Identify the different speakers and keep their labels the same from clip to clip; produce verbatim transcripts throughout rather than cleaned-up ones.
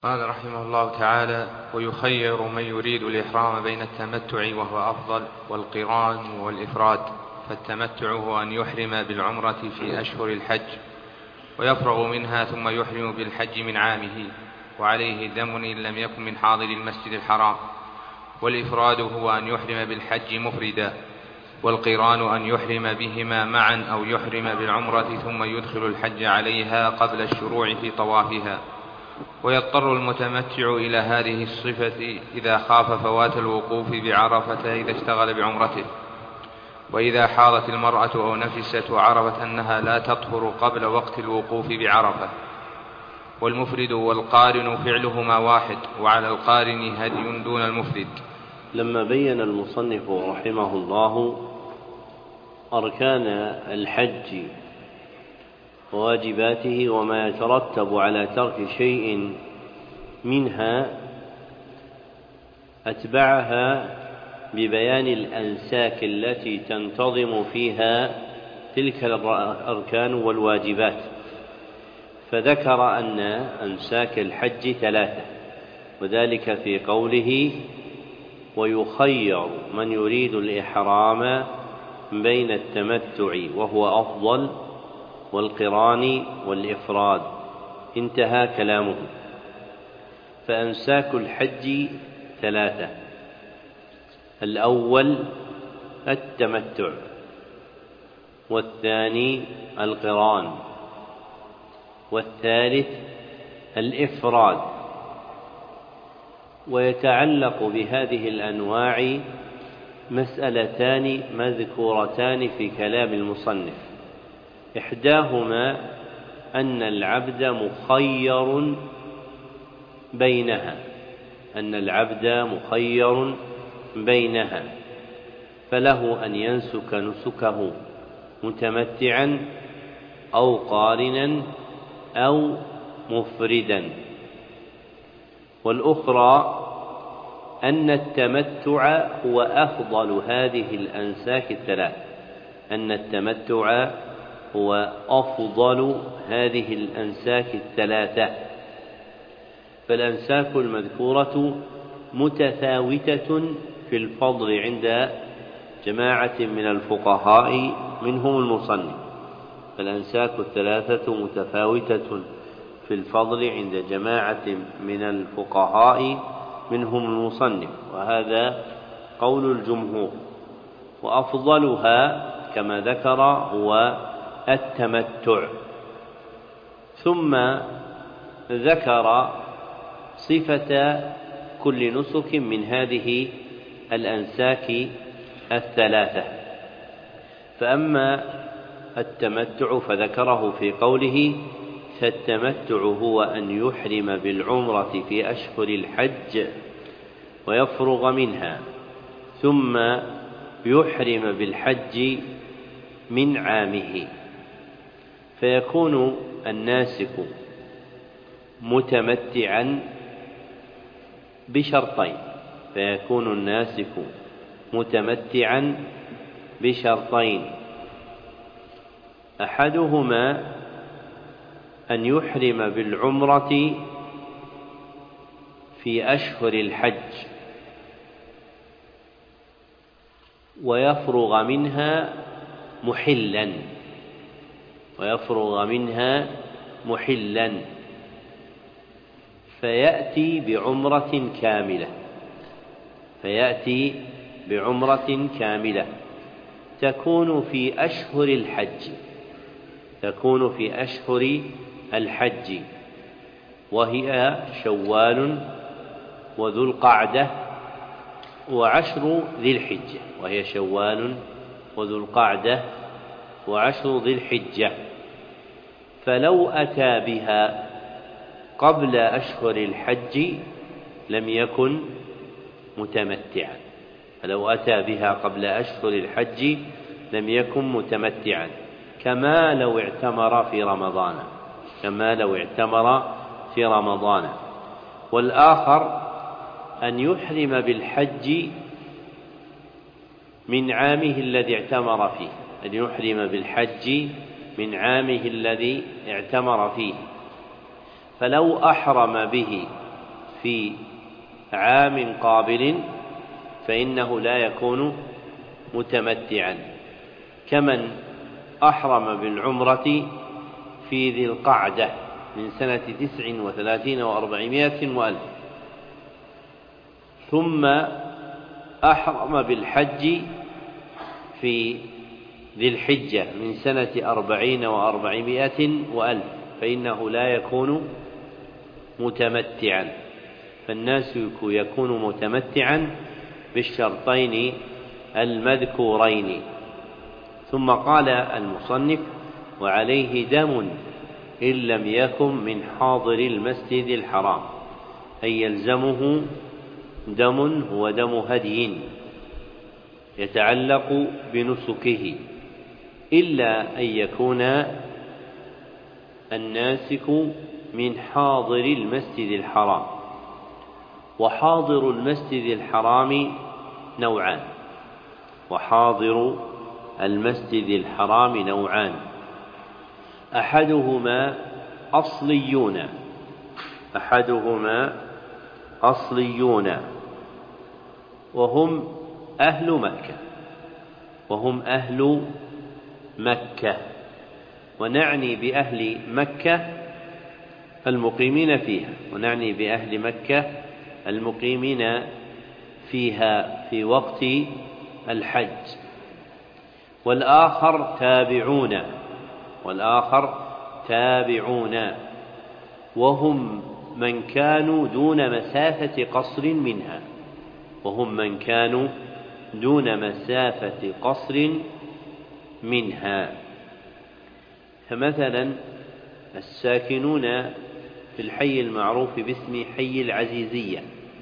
Speaker 1: قال رحمه الله تعالى: ويخير من يريد الإحرام بين التمتع وهو أفضل والقران والإفراد. فالتمتع هو أن يحرم بالعمرة في أشهر الحج ويفرغ منها ثم يحرم بالحج من عامه، وعليه دم إن لم يكن من حاضر المسجد الحرام. والإفراد هو أن يحرم بالحج مفردا، والقران أن يحرم بهما معا أو يحرم بالعمرة ثم يدخل الحج عليها قبل الشروع في طوافها. ويضطر المتمتع إلى هذه الصفة إذا خاف فوات الوقوف بعرفة إذا اشتغل بعمرته، وإذا حاضت المرأة أو نفست وعرفت أنها لا تطهر قبل وقت الوقوف بعرفة. والمفرد والقارن فعلهما واحد، وعلى القارن هدي دون المفرد.
Speaker 2: لما بين المصنف رحمه الله أركان الحج وواجباته وما يترتب على ترك شيء منها، أتبعها ببيان الأنساك التي تنتظم فيها تلك الأركان والواجبات. فذكر أن أنساك الحج ثلاثة، وذلك في قوله: ويخير من يريد الإحرام بين التمتع وهو أفضل والقران والإفراد. انتهى كلامه. فأنساك الحج ثلاثة: الأول التمتع، والثاني القران، والثالث الإفراد. ويتعلق بهذه الأنواع مسألتان مذكورتان في كلام المصنف. إحداهما أن العبد مخير بينها أن العبد مخير بينها فله أن ينسك نسكه متمتعا أو قارنا أو مفردا. والأخرى أن التمتع هو أفضل هذه الأنساك الثلاث أن التمتع هو أفضل هذه الأنساك الثلاثة. فالأنساك المذكورة متفاوتة في الفضل عند جماعة من الفقهاء منهم المصنف. فالأنساك الثلاثة متفاوتة في الفضل عند جماعة من الفقهاء منهم المصنف، وهذا قول الجمهور. وأفضلها كما ذكر هو التمتع. ثم ذكر صفة كل نسك من هذه الأنساك الثلاثة. فأما التمتع فذكره في قوله: فالتمتع هو أن يحرم بالعمرة في أشهر الحج ويفرغ منها ثم يحرم بالحج من عامه. فيكون الناسك متمتعا بشرطين فيكون الناسك متمتعا بشرطين أحدهما أن يحرم بالعمرة في أشهر الحج ويفرغ منها محلا ويفرغ منها محلا فيأتي بعمرة كاملة فيأتي بعمرة كاملة تكون في أشهر الحج تكون في أشهر الحج وهي شوال وذو القعدة وعشر ذي الحجة وهي شوال وذو القعدة وعشر ذي الحجة. فلو أتى بها قبل أشهر الحج لم يكن متمتعا فلو أتى بها قبل أشهر الحج لم يكن متمتعا كما لو اعتمر في رمضان كما لو اعتمر في رمضان. والآخر أن يحرم بالحج من عامه الذي اعتمر فيه أن يحرم بالحج من عامه الذي اعتمر فيه. فلو أحرم به في عام قابل فإنه لا يكون متمتعا، كمن أحرم بالعمرة في ذي القعدة من سنة تسع وثلاثين وأربعمائة وألف، ثم أحرم بالحج في ذي الحجة من سنة أربعين وأربعمائة وألف، فإنه لا يكون متمتعا. فالناسك يكون متمتعا بالشرطين المذكورين. ثم قال المصنف: وعليه دم إن لم يكن من حاضر المسجد الحرام، أي يلزمه دم هو دم هدي يتعلق بنسكه، إلا أن يكون الناسك من حاضر المسجد الحرام. وحاضر المسجد الحرام نوعان وحاضر المسجد الحرام نوعان أحدهما أصليون أحدهما أصليون وهم أهل مكة وهم أهل مكة ونعني بأهل مكة المقيمين فيها ونعني بأهل مكة المقيمين فيها في وقت الحج. والآخر تابعون والآخر تابعون وهم من كانوا دون مسافة قصر منها وهم من كانوا دون مسافة قصر منها. فمثلا الساكنون في الحي المعروف باسم حي العزيزية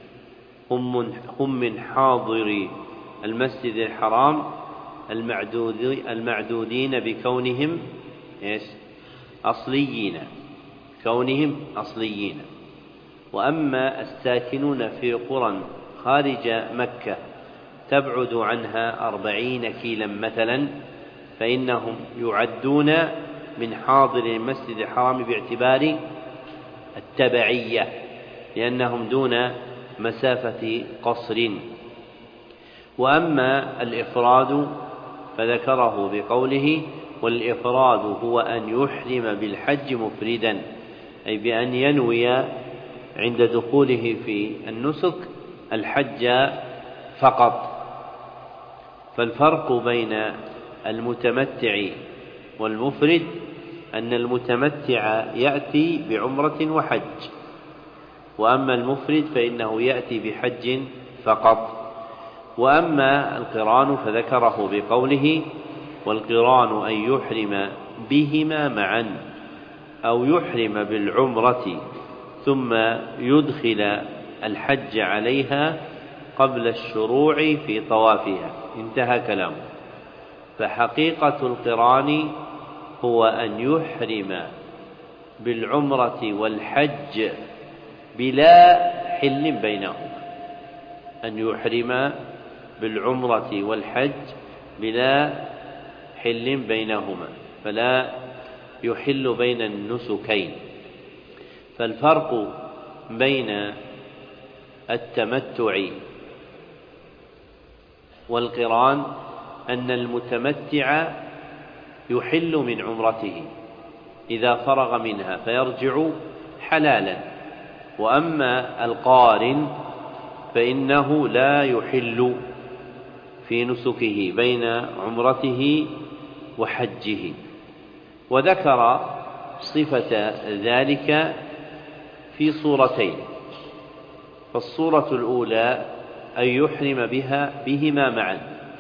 Speaker 2: هم من حاضر المسجد الحرام المعدودين بكونهم أصليين كونهم أصليين. وأما الساكنون في قرى خارج مكة تبعد عنها أربعين كيلا مثلا فإنهم يعدون من حاضر المسجد الحرام باعتبار التبعية لأنهم دون مسافة قصر. وأما الإفراد فذكره بقوله: والإفراد هو أن يحرم بالحج مفردا، أي بأن ينوي عند دخوله في النسك الحج فقط. فالفرق بين المتمتع والمفرد أن المتمتع يأتي بعمرة وحج، وأما المفرد فإنه يأتي بحج فقط. وأما القران فذكره بقوله: والقران أن يحرم بهما معا أو يحرم بالعمرة ثم يدخل الحج عليها قبل الشروع في طوافها. انتهى كلامه. فحقيقة القران هو أن يحرم بالعمرة والحج بلا حل بينهما أن يحرم بالعمرة والحج بلا حل بينهما فلا يحل بين النسكين. فالفرق بين التمتع والقران أن المتمتع يحل من عمرته إذا فرغ منها فيرجع حلالا، وأما القارن فإنه لا يحل في نسكه بين عمرته وحجه. وذكر صفة ذلك في صورتين. فالصورة الأولى أن يحرم بها بهما معا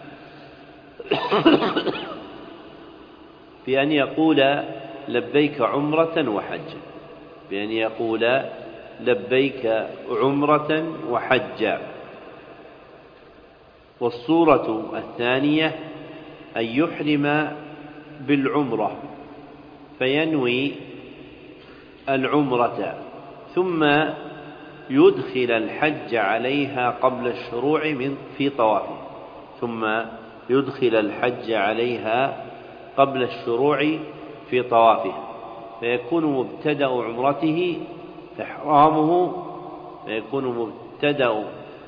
Speaker 2: بأن يقول لبيك عمرة وحجا بأن يقول لبيك عمرة وحجا. والصورة الثانية أن يحرم بالعمرة فينوي العمرة ثم يدخل الحج عليها قبل الشروع من في طوافه ثم يدخل الحج عليها قبل الشروع في طوافه فيكون مبتدأ عمرته إحرامه فيكون مبتدأ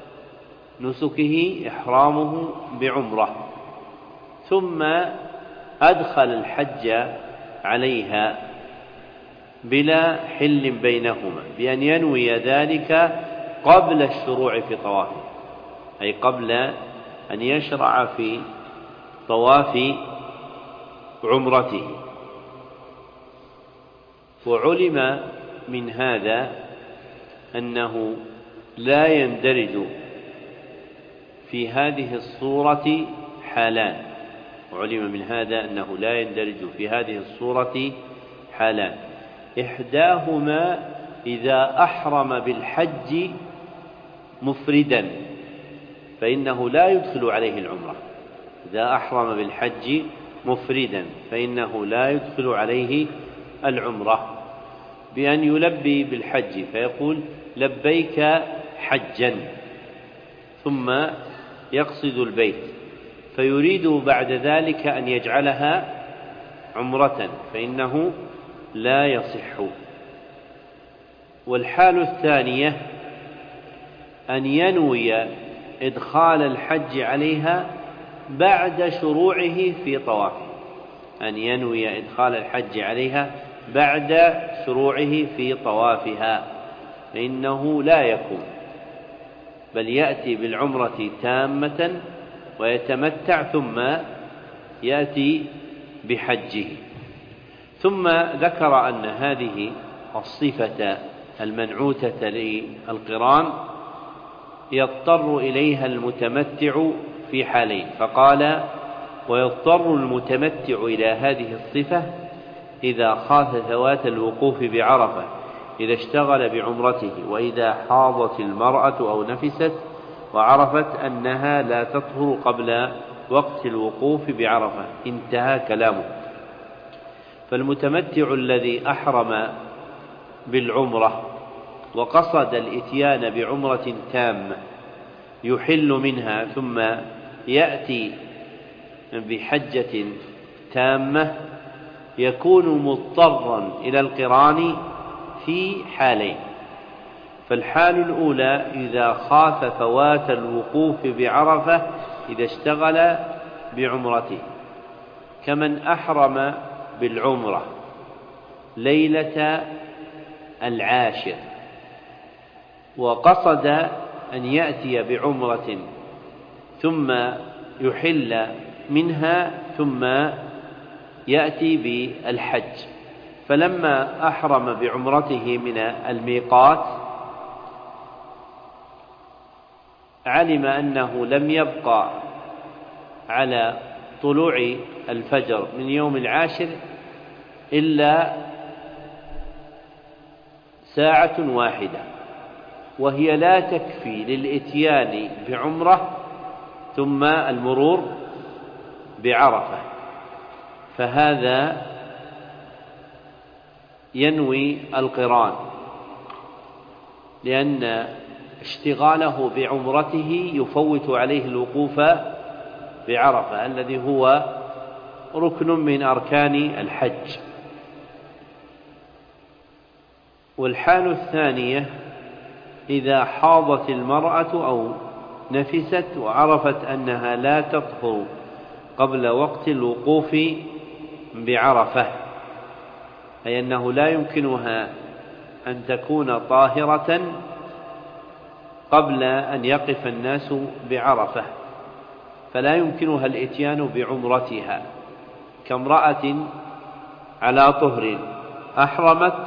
Speaker 2: نسكه إحرامه بعمرة، ثم أدخل الحج عليها بلا حل بينهما بأن ينوي ذلك قبل الشروع في طوافه، أي قبل أن يشرع في طواف عمرته. وعلم من هذا أنه لا يندرج في هذه الصورة حالان وعلم من هذا أنه لا يندرج في هذه الصورة حالان إحداهما إذا أحرم بالحج مفردا فإنه لا يدخل عليه العمرة، إذا أحرم بالحج مفردا فإنه لا يدخل عليه العمرة بأن يلبي بالحج فيقول لبيك حجا ثم يقصد البيت، فيريد بعد ذلك أن يجعلها عمرة فإنه لا يصح. والحال الثانية أن ينوي إدخال الحج عليها بعد شروعه في طوافه، أن ينوي إدخال الحج عليها بعد شروعه في طوافها فإنه لا يكون، بل يأتي بالعمرة تامة ويتمتع ثم يأتي بحجه. ثم ذكر أن هذه الصفة المنعوتة للقران يضطر إليها المتمتع في حالين، فقال ويضطر المتمتع إلى هذه الصفة إذا خاف ثوات الوقوف بعرفة إذا اشتغل بعمرته، وإذا حاضت المرأة أو نفست وعرفت أنها لا تطهر قبل وقت الوقوف بعرفة. انتهى كلامه. فالمتمتع الذي أحرم بالعمرة وقصد الإتيان بعمرة تامة يحل منها ثم يأتي بحجة تامة يكون مضطرا إلى القران في حالين. فالحال الأولى إذا خاف فوات الوقوف بعرفة إذا اشتغل بعمرته، كمن أحرم بالعمرة ليلة العاشر وقصد أن يأتي بعمرة ثم يحل منها ثم يأتي بالحج، فلما أحرم بعمرته من الميقات علم أنه لم يبقى على طلوع الفجر من يوم العاشر إلا ساعة واحدة، وهي لا تكفي للإتيان بعمرة ثم المرور بعرفة، فهذا ينوي القران لأن اشتغاله بعمرته يفوت عليه الوقوف بعرفة الذي هو ركن من أركان الحج. والحال الثانية إذا حاضت المرأة أو نفست وعرفت أنها لا تطهر قبل وقت الوقوف بعرفة، أي أنه لا يمكنها أن تكون طاهرة قبل أن يقف الناس بعرفة، فلا يمكنها الإتيان بعمرتها، كامرأة على طهر أحرمت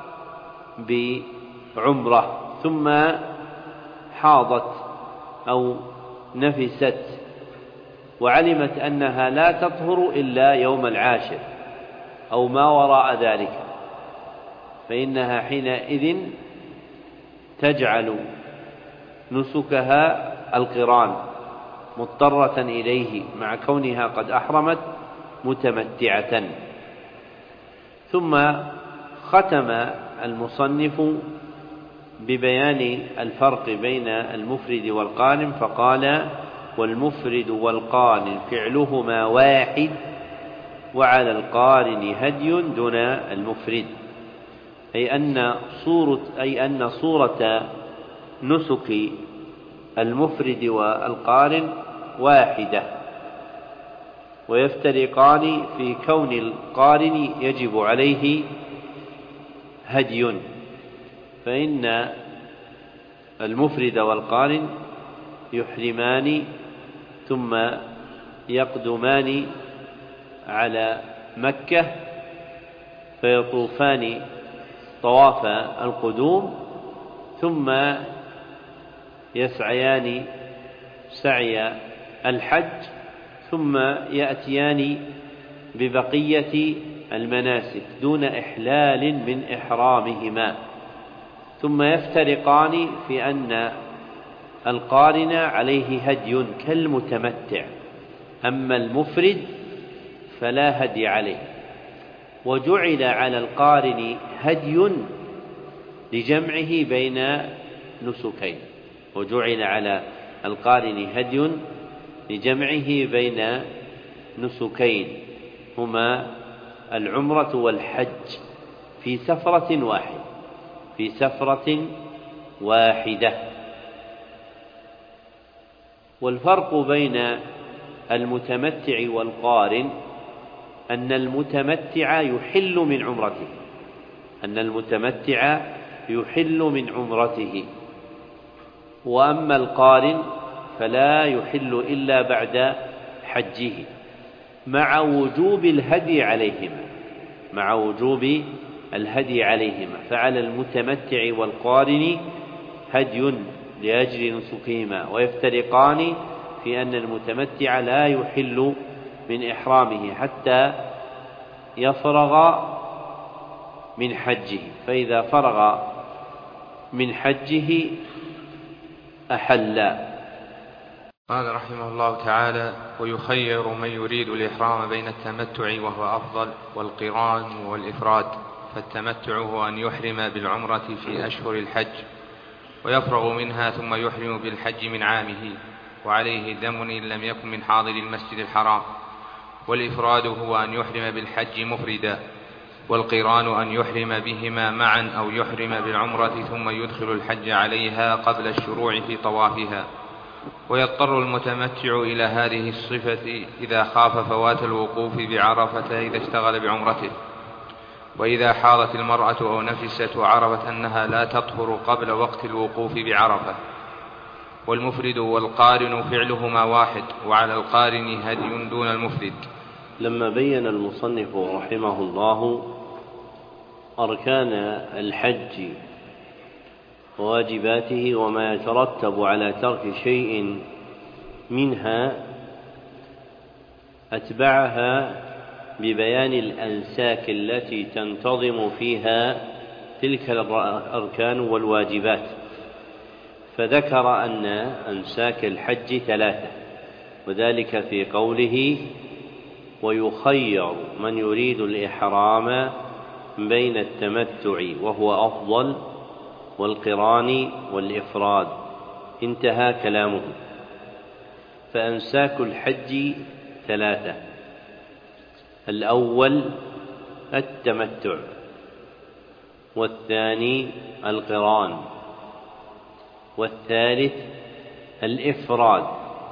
Speaker 2: بعمرة ثم حاضت أو نفست وعلمت أنها لا تطهر إلا يوم العاشر أو ما وراء ذلك، فإنها حينئذ تجعل نسكها القران مضطرة إليه مع كونها قد أحرمت متمتعة. ثم ختم المصنف ببيان الفرق بين المفرد والقارن فقال والمفرد والقارن فعلهما واحد وعلى القارن هدي دون المفرد، أي أن صورة, أي أن صورة نسك المفرد والقارن واحدة، ويفترقان في كون القارن يجب عليه هدي، فإن المفرد والقارن يحرمان ثم يقدمان على مكة فيطوفان طواف القدوم، ثم يسعيان سعي الحج، ثم يأتيان ببقية المناسك دون إحلال من إحرامهما، ثم يفترقان في أن القارن عليه هدي كالمتمتع، أما المفرد فلا هدي عليه. وجعل على القارن هدي لجمعه بين نسكين، وجعل على القارن هدي لجمعه بين نسكين هما العمرة والحج في سفرة واحدة في سفرة واحدة. والفرق بين المتمتع والقارن أن المتمتع يحل من عمرته أن المتمتع يحل من عمرته وأما القارن فلا يحل إلا بعد حجه، مع وجوب الهدي عليهما مع وجوب الهدي عليهما فعلى المتمتع والقارن هدي لأجل نسكهما، ويفترقان في أن المتمتع لا يحل من إحرامه حتى يفرغ من حجه، فإذا فرغ من حجه أحل.
Speaker 1: قال رحمه الله تعالى: ويخير من يريد الإحرام بين التمتع وهو أفضل والقران والإفراد، فالتمتع هو أن يحرم بالعمرة في أشهر الحج ويفرغ منها ثم يحرم بالحج من عامه، وعليه دم إن لم يكن من حاضر المسجد الحرام. والإفراد هو أن يحرم بالحج مفردا، والقران أن يحرم بهما معا أو يحرم بالعمرة ثم يدخل الحج عليها قبل الشروع في طوافها. ويضطر المتمتع إلى هذه الصفة إذا خاف فوات الوقوف بعرفة إذا اشتغل بعمرته، وإذا حاضت المرأة أو نفست وعرفت أنها لا تطهر قبل وقت الوقوف بعرفة. والمفرد والقارن فعلهما واحد، وعلى القارن هدي دون المفرد.
Speaker 2: لما بين المصنف رحمه الله أركان الحج وواجباته وما يترتب على ترك شيء منها، أتبعها ببيان الأنساك التي تنتظم فيها تلك الأركان والواجبات، فذكر أن أنساك الحج ثلاثة، وذلك في قوله: ويخير من يريد الإحرام بين التمتع وهو أفضل والقران والإفراد، انتهى كلامه. فأنساك الحج ثلاثة: الأول التمتع، والثاني القران، والثالث الإفراد.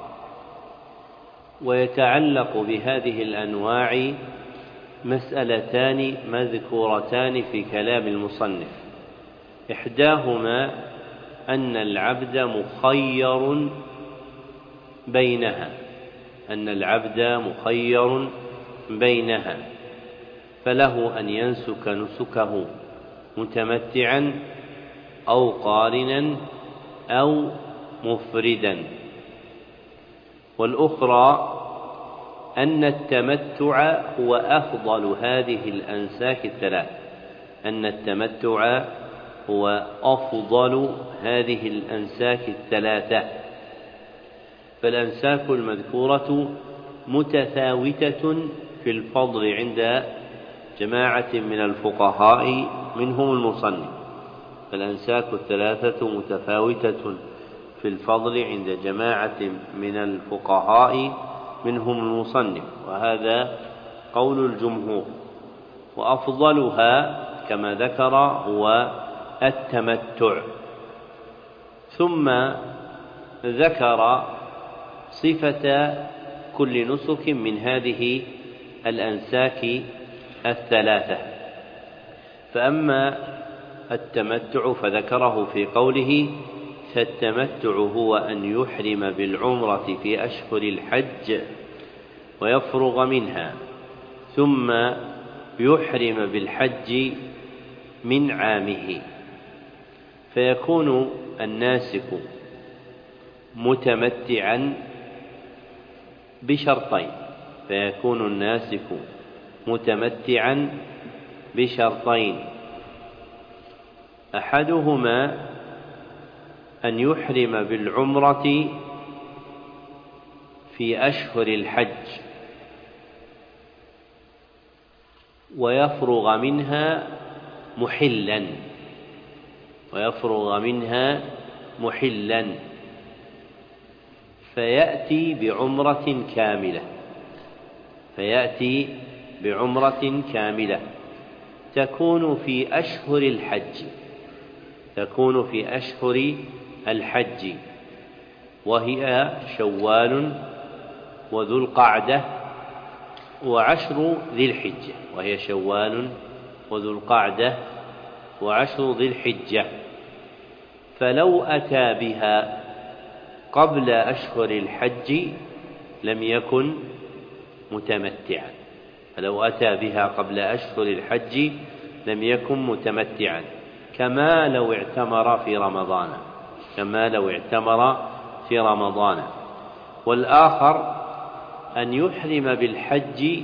Speaker 2: ويتعلق بهذه الأنواع مسألتان مذكورتان في كلام المصنف، إحداهما أن العبد مخير بينها أن العبد مخير بينها فله أن ينسك نسكه متمتعا أو قارنا أو مفردا. والأخرى أن التمتع هو أفضل هذه الأنساك الثلاث أن التمتع هو أفضل هذه الأنساك الثلاثة فالأنساك المذكورة متفاوتة في الفضل عند جماعة من الفقهاء منهم المصنف فالأنساك الثلاثة متفاوتة في الفضل عند جماعة من الفقهاء منهم المصنف، وهذا قول الجمهور. وأفضلها كما ذكر هو التمتع. ثم ذكر صفة كل نسك من هذه الأنساك الثلاثة. فأما التمتع فذكره في قوله: فالتمتع هو أن يحرم بالعمرة في أشهر الحج ويفرغ منها، ثم يحرم بالحج من عامه، فيكون الناسك متمتعا بشرطين فيكون الناسك متمتعا بشرطين أحدهما أن يحرم بالعمرة في أشهر الحج ويفرغ منها محلا ويفرغ منها محلا فيأتي بعمرة كاملة فيأتي بعمرة كاملة تكون في أشهر الحج تكون في أشهر الحج وهي شوال وذو القعدة وعشر ذي الحجة وهي شوال وذو القعدة وعشر ذي الحجة. فلو أتى بها قبل أشهر الحج لم يكن متمتعا فلو أتى بها قبل أشهر الحج لم يكن متمتعا كما لو اعتمر في رمضان كما لو اعتمر في رمضان. والآخر أن يحرم بالحج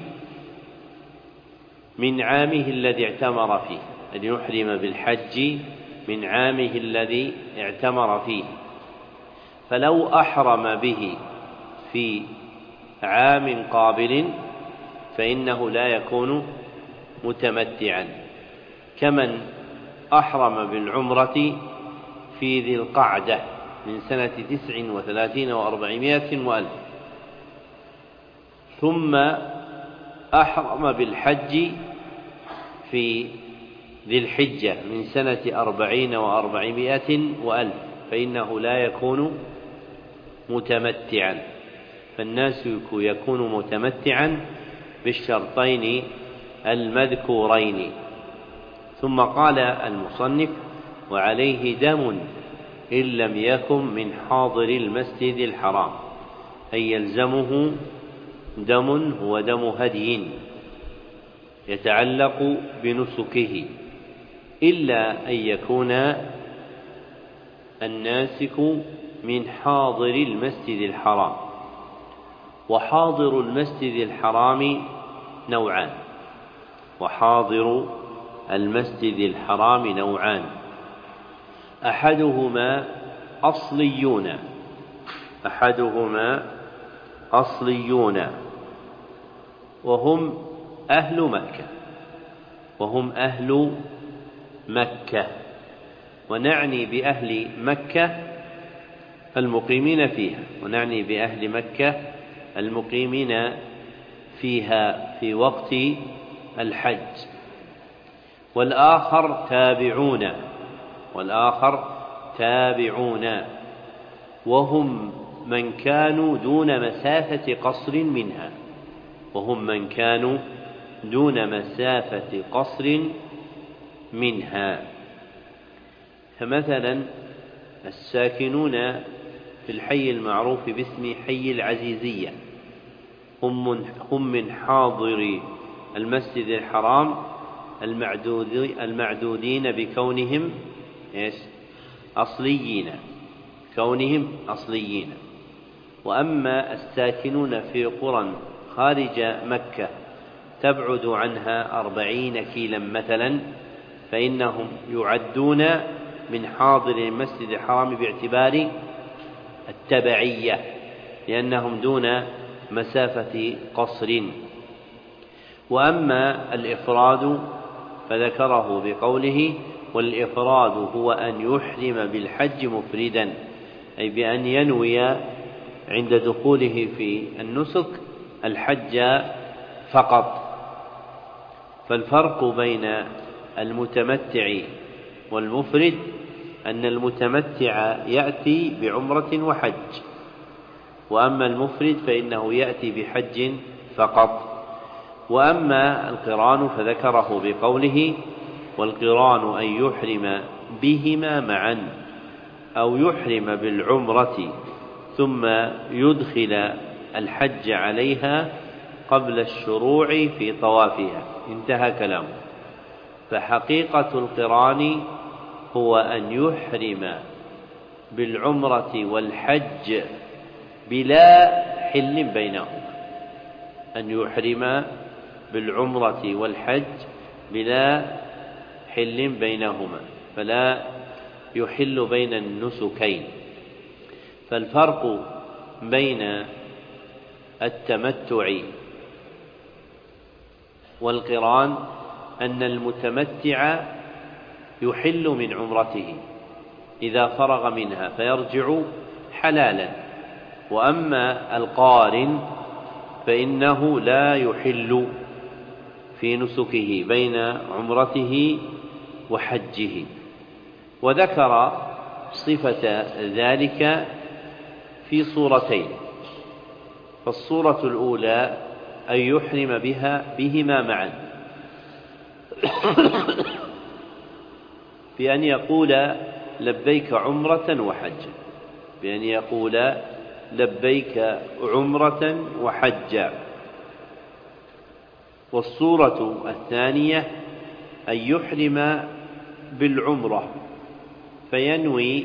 Speaker 2: من عامه الذي اعتمر فيه أن يحرم بالحج من عامه الذي اعتمر فيه فلو أحرم به في عام قابل فإنه لا يكون متمتعا كمن أحرم بالعمرة في ذي القعدة من سنة تسع وثلاثين وأربعمائة وألف ثم أحرم بالحج في ذي الحجة من سنة أربعين وأربعمائة وألف فإنه لا يكون متمتعا. فالناس يكون متمتعا بالشرطين المذكورين. ثم قال المصنف: وعليه دم إن لم يكن من حاضر المسجد الحرام، أي يلزمه دم هو دم هدي يتعلق بنسكه، إلا أن يكون الناسك من حاضر المسجد الحرام. وحاضر المسجد الحرام نوعان وحاضر المسجد الحرام نوعان أحدهما أصليون أحدهما أصليون وهم أهل مكة وهم أهل مكة ونعني بأهل مكة المقيمين فيها ونعني بأهل مكة المقيمين فيها في وقت الحج. والآخر تابعون والآخر تابعون وهم من كانوا دون مسافة قصر منها وهم من كانوا دون مسافة قصر منها. فمثلا الساكنون في الحي المعروف باسم حي العزيزية هم من حاضر المسجد الحرام المعدودين بكونهم أصليين كونهم أصليين. وأما الساكنون في قرى خارج مكة تبعد عنها أربعين كيلا مثلا فإنهم يعدون من حاضر المسجد الحرام باعتبار التبعية لأنهم دون مسافة قصر. وأما الإفراد فذكره بقوله: والإفراد هو أن يحرم بالحج مفردا، أي بأن ينوي عند دخوله في النسك الحج فقط. فالفرق بين المتمتع والمفرد أن المتمتع يأتي بعمرة وحج، وأما المفرد فإنه يأتي بحج فقط. وأما القران فذكره بقوله: والقران أن يحرم بهما معا أو يحرم بالعمرة ثم يدخل الحج عليها قبل الشروع في طوافها. انتهى كلامه. فحقيقة القران هو أن يحرم بالعمرة والحج بلا حل بينهما، أن يحرم بالعمرة والحج بلا حل بينهما، فلا يحل بين النسكين. فالفرق بين التمتع والقران أن المتمتع يحل من عمرته إذا فرغ منها فيرجع حلالا، وأما القارن فإنه لا يحل في نسكه بين عمرته وحجه. وذكر صفة ذلك في صورتين. فالصورة الأولى أن يحرم بها بهما معا بأن يقول لبيك عمرة وحجا، بأن يقول لبيك عمرة وحجا. والصورة الثانية أن يحرم بالعمرة فينوي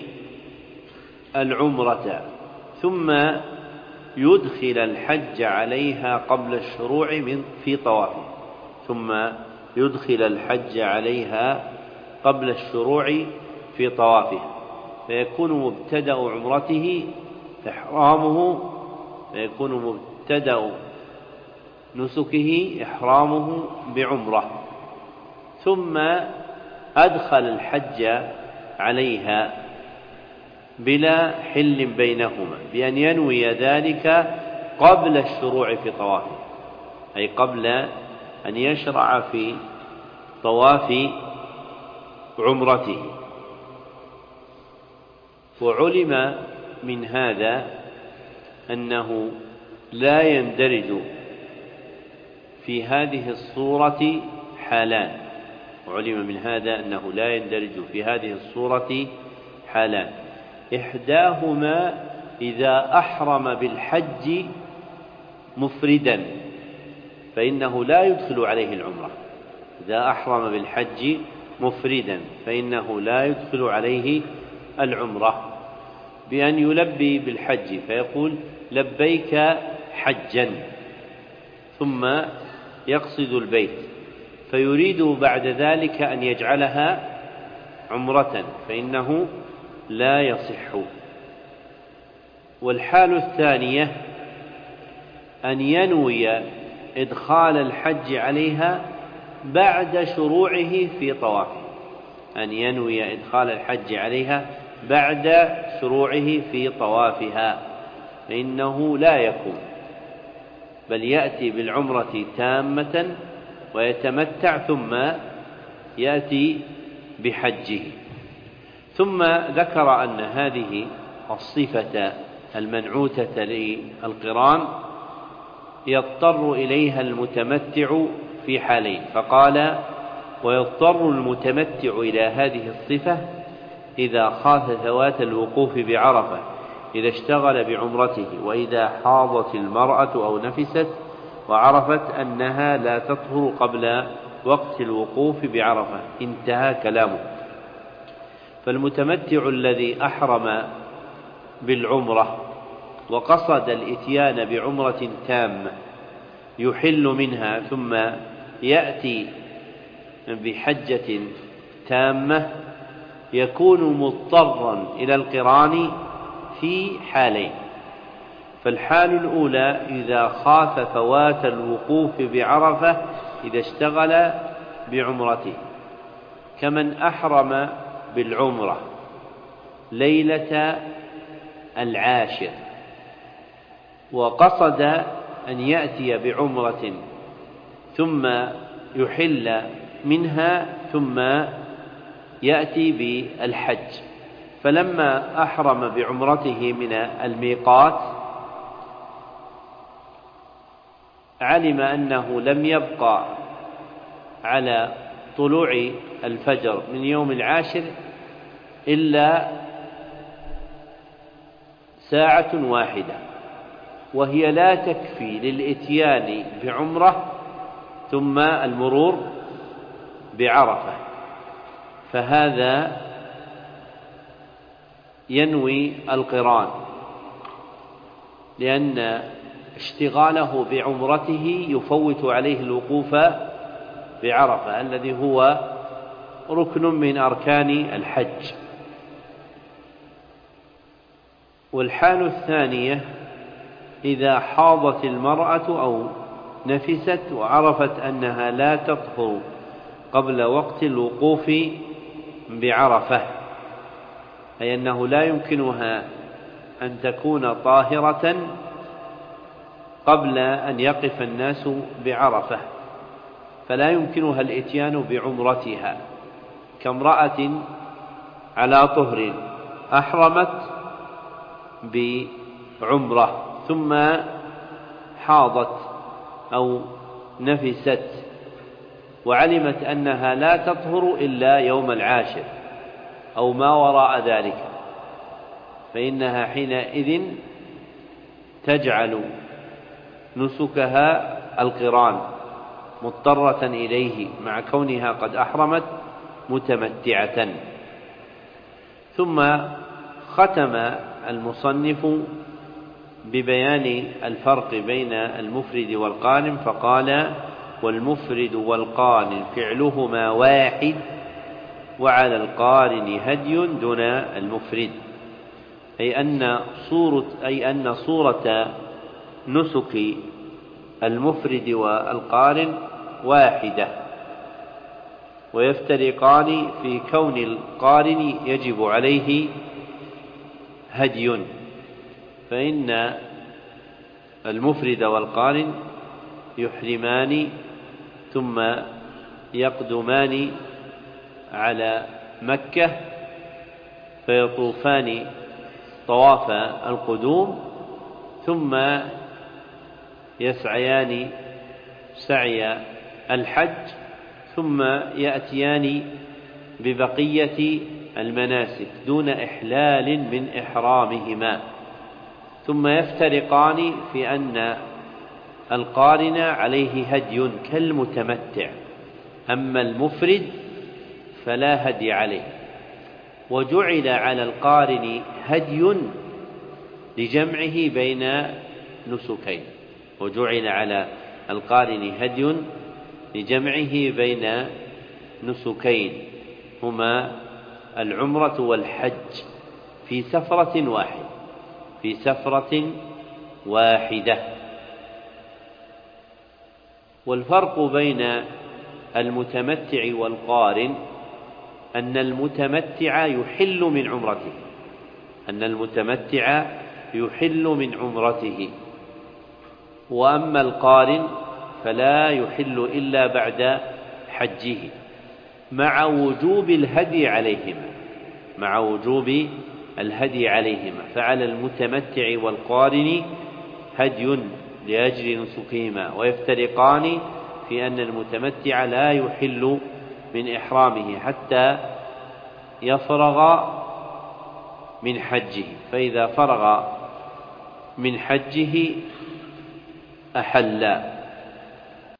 Speaker 2: العمرة ثم يدخل الحج عليها قبل الشروع من في طوافه، ثم يدخل الحج عليها قبل الشروع في طوافه، فيكون مبتدأ عمرته إحرامه، فيكون مبتدأ نسكه إحرامه بعمرة، ثم أدخل الحج عليها بلا حل بينهما بأن ينوي ذلك قبل الشروع في طوافه، أي قبل أن يشرع في طواف عمرته. وعلم من هذا أنه لا يندرج في هذه الصورة حالان، وعلم من هذا أنه لا يندرج في هذه الصورة حالان: إحداهما إذا أحرم بالحج مفردا فإنه لا يدخل عليه العمرة، إذا أحرم بالحج مفردا فإنه لا يدخل عليه العمرة، بأن يلبي بالحج فيقول لبيك حجا ثم يقصد البيت، فيريد بعد ذلك أن يجعلها عمرة فإنه لا يصح. والحال الثانية أن ينوي إدخال الحج عليها بعد شروعه في طوافه، أن ينوي إدخال الحج عليها بعد شروعه في طوافها، فإنه لا يكون، بل يأتي بالعمرة تامة ويتمتع ثم يأتي بحجه. ثم ذكر أن هذه الصفة المنعوتة للقران يضطر إليها المتمتع في حالين، فقال: ويضطر المتمتع إلى هذه الصفة إذا خاف ثوات الوقوف بعرفة، إذا اشتغل بعمرته، وإذا حاضت المرأة أو نفست وعرفت أنها لا تطهر قبل وقت الوقوف بعرفة. انتهى كلامه. فالمتمتع الذي أحرم بالعمرة وقصد الإتيان بعمرة تامة يحل منها ثم يأتي بحجة تامة يكون مضطرا إلى القران في حالين: فالحال الأولى إذا خاف فوات الوقوف بعرفة إذا اشتغل بعمرته، كمن أحرم بالعمرة ليلة العاشر وقصد أن يأتي بعمرة ثم يحل منها ثم يأتي بالحج، فلما أحرم بعمرته من الميقات علم أنه لم يبقى على طلوع الفجر من يوم العاشر إلا ساعة واحدة، وهي لا تكفي للإتيان بعمرة ثم المرور بعرفة، فهذا ينوي القران، لأن اشتغاله بعمرته يفوت عليه الوقوف بعرفة الذي هو ركن من أركان الحج. والحال الثانية إذا حاضت المرأة أو نفست وعرفت أنها لا تطهر قبل وقت الوقوف بعرفة، أي أنه لا يمكنها أن تكون طاهرة قبل أن يقف الناس بعرفة، فلا يمكنها الإتيان بعمرتها، كامرأة على طهر أحرمت بعمرة ثم حاضت أو نفست وعلمت أنها لا تطهر إلا يوم العاشر أو ما وراء ذلك، فإنها حينئذ تجعل نسكها القران مضطرة إليه مع كونها قد أحرمت متمتعة. ثم ختم المصنف ببيان الفرق بين المفرد والقارن فقال: والمفرد والقارن فعلهما واحد، وعلى القارن هدي دون المفرد، أي أن صورة, أي أن صورة نسك المفرد والقارن واحدة، ويفترقان في كون القارن يجب عليه هدي، فإن المفرد والقارن يحرمان ثم يقدمان على مكة فيطوفان طواف القدوم ثم يسعيان سعي الحج ثم يأتيان ببقية المناسك دون إحلال من إحرامهما، ثم يفترقان في أن القارن عليه هدي كالمتمتع، أما المفرد فلا هدي عليه. وجعل على القارن هدي لجمعه بين نسكين، وجعل على القارن هدي لجمعه بين نسكين هما العمرة والحج في سفرة واحدة في سفرة واحدة. والفرق بين المتمتع والقارن أن المتمتع يحل من عمرته أن المتمتع يحل من عمرته وأما القارن فلا يحل إلا بعد حجه مع وجوب الهدي عليهما مع وجوب الهدي عليهما فعلى المتمتع والقارن هدي لأجل نسكهما، ويفترقان في أن المتمتع لا يحل من إحرامه حتى يفرغ من حجه، فإذا فرغ من حجه أحل.